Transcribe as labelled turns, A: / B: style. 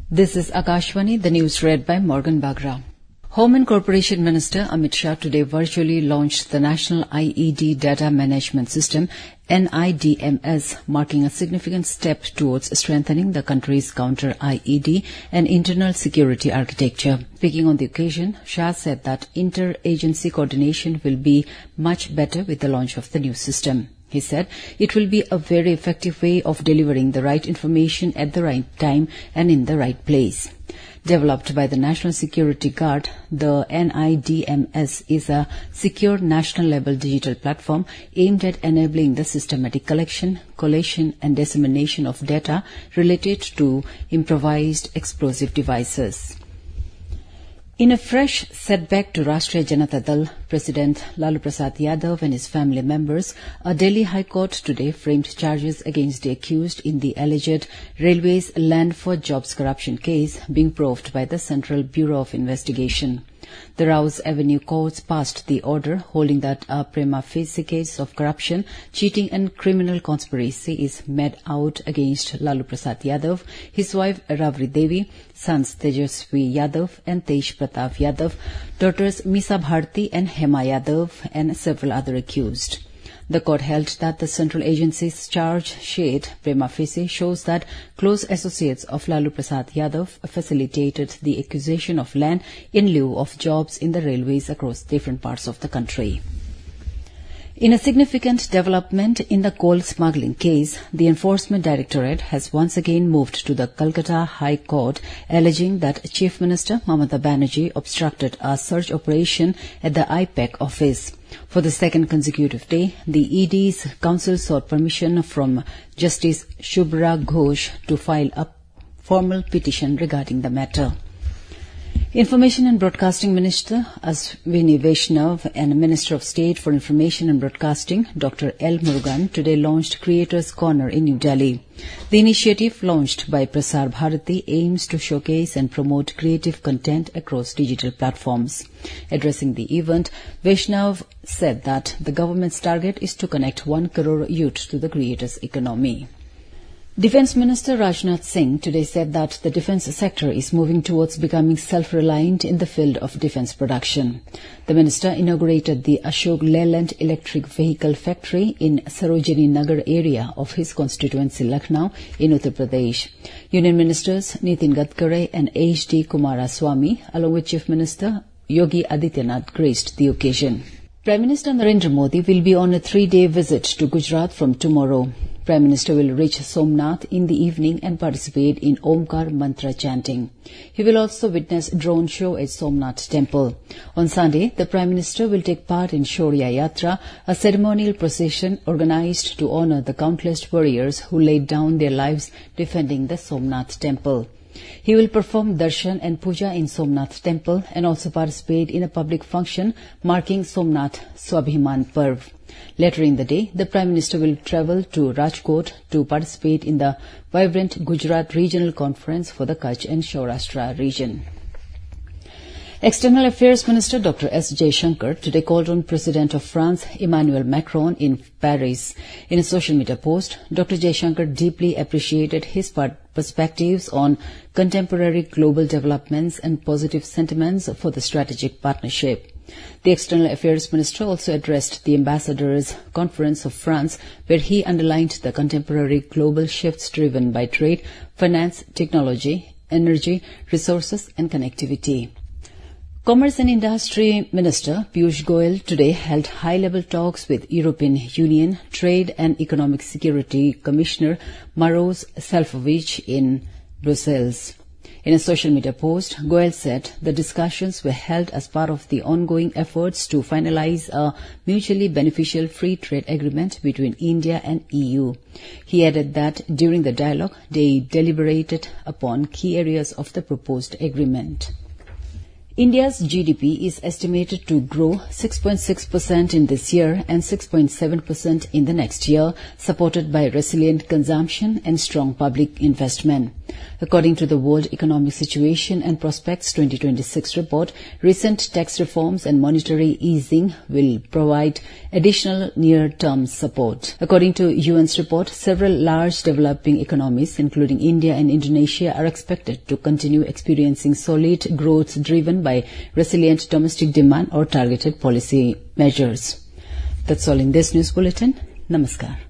A: This is Akashvani, the news read by Morgan Bagra. Home and Corporation Minister Amit Shah today virtually launched the National IED Data Management System, NIDMS, marking a significant step towards strengthening the country's counter-IED and internal security architecture. Speaking on the occasion, Shah said that inter-agency coordination will be much better with the launch of the new system. He said it will be a very effective way of delivering the right information at the right time and in the right place. Developed by the National Security Guard, the NIDMS is a secure national-level digital platform aimed at enabling the systematic collection, collation and dissemination of data related to improvised explosive devices. In a fresh setback to Rashtriya Janata Dal, President Lalu Prasad Yadav and his family members, a Delhi High Court today framed charges against the accused in the alleged Railways Land for Jobs corruption case being proved by the Central Bureau of Investigation. The Rouse Avenue courts passed the order holding that a prima facie case of corruption, cheating and criminal conspiracy is made out against Lalu Prasad Yadav, his wife Rabri Devi, sons Tejasvi Yadav and Tej Pratap Yadav, daughters Misa Bharti and Hema Yadav, and several other accused. The court held that the central agency's charge sheet prima facie shows that close associates of Lalu Prasad Yadav facilitated the acquisition of land in lieu of jobs in the railways across different parts of the country. In a significant development in the coal smuggling case, the Enforcement Directorate has once again moved to the Calcutta High Court, alleging that Chief Minister Mamata Banerjee obstructed a search operation at the IPAC office. For the second consecutive day, the ED's counsel sought permission from Justice Shubhra Ghosh to file a formal petition regarding the matter. Information and Broadcasting Minister Ashwini Vaishnav and Minister of State for Information and Broadcasting Dr. L. Murugan today launched Creators Corner in New Delhi. The initiative launched by Prasar Bharati aims to showcase and promote creative content across digital platforms. Addressing the event, Vaishnav said that the government's target is to connect 1 crore youth to the creators' economy. Defence Minister Rajnath Singh today said that the defence sector is moving towards becoming self-reliant in the field of defence production. The minister inaugurated the Ashok Leyland electric vehicle factory in Sarojini Nagar area of his constituency Lucknow in Uttar Pradesh. Union Ministers Nitin Gadkari and H.D. Kumaraswamy, along with Chief Minister Yogi Adityanath, graced the occasion. Prime Minister Narendra Modi will be on a 3-day visit to Gujarat from tomorrow. Prime Minister will reach Somnath in the evening and participate in Omkar mantra chanting. He will also witness drone show at Somnath Temple. On Sunday, the Prime Minister will take part in Shaurya Yatra, a ceremonial procession organized to honor the countless warriors who laid down their lives defending the Somnath Temple. He will perform darshan and puja in Somnath Temple and also participate in a public function marking Somnath Swabhiman Parv. Later in the day, the Prime Minister will travel to Rajkot to participate in the vibrant Gujarat Regional Conference for the Kutch and Saurashtra region. External Affairs Minister Dr. S. Jaishankar today called on President of France Emmanuel Macron in Paris. In a social media post, Dr. Jaishankar deeply appreciated his perspectives on contemporary global developments and positive sentiments for the strategic partnership. The External Affairs Minister also addressed the Ambassadors' Conference of France, where he underlined the contemporary global shifts driven by trade, finance, technology, energy, resources and connectivity. Commerce and Industry Minister Piyush Goyal today held high-level talks with European Union Trade and Economic Security Commissioner Maroš Šefčovič in Brussels. In a social media post, Goyal said the discussions were held as part of the ongoing efforts to finalize a mutually beneficial free trade agreement between India and EU. He added that during the dialogue, they deliberated upon key areas of the proposed agreement. India's GDP is estimated to grow 6.6% in this year and 6.7% in the next year, supported by resilient consumption and strong public investment. According to the World Economic Situation and Prospects 2026 report, recent tax reforms and monetary easing will provide additional near-term support. According to UN's report, several large developing economies, including India and Indonesia, are expected to continue experiencing solid growth driven by resilient domestic demand or targeted policy measures. That's all in this news bulletin. Namaskar.